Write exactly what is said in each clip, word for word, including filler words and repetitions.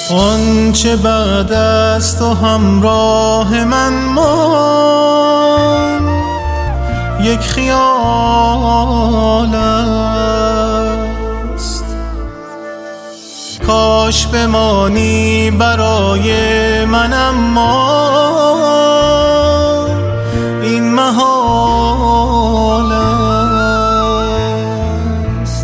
آنچه بعد از تو همراه من مان یک خیال است. کاش بمانی برای من، اما این محال است.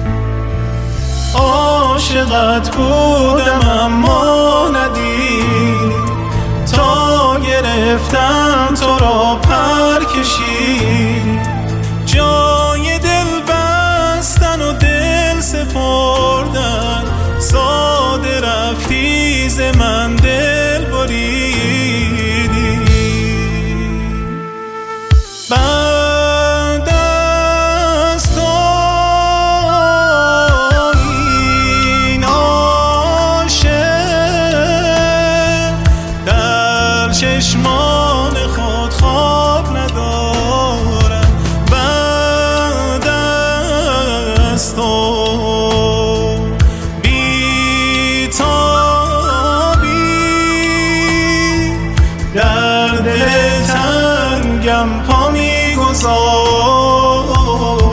عاشقت بودم اما ندید، تا گرفتم تو را پر کشید. جای دل بستن و دل سپردن، ساده رفتی ز من دل بریدی. بعد از تو این عاشق در چشمان خود خواب ندارم. بعد از تو در دل تنگم پا می‌گذارم.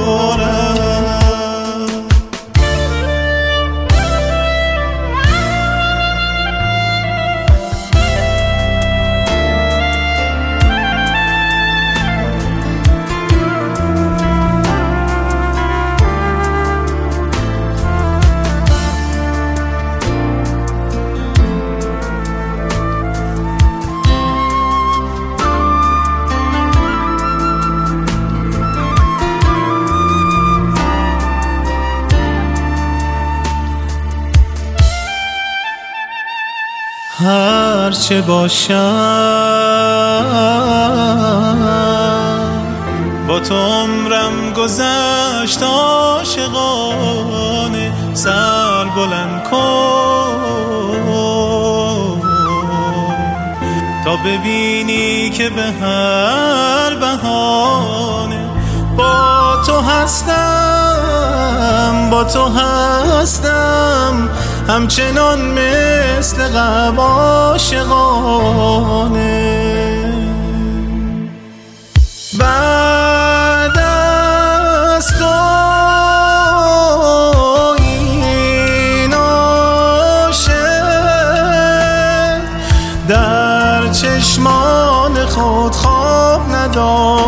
هر چه باشم با تو عمرم گذشت عاشقانه. سر بلند کن تا ببینی که به هر بهانه با تو هستم، با تو هستم همچنان مثل قبل عاشقانه. بعد از تو این عاشق در چشمان خود خواب ندارم.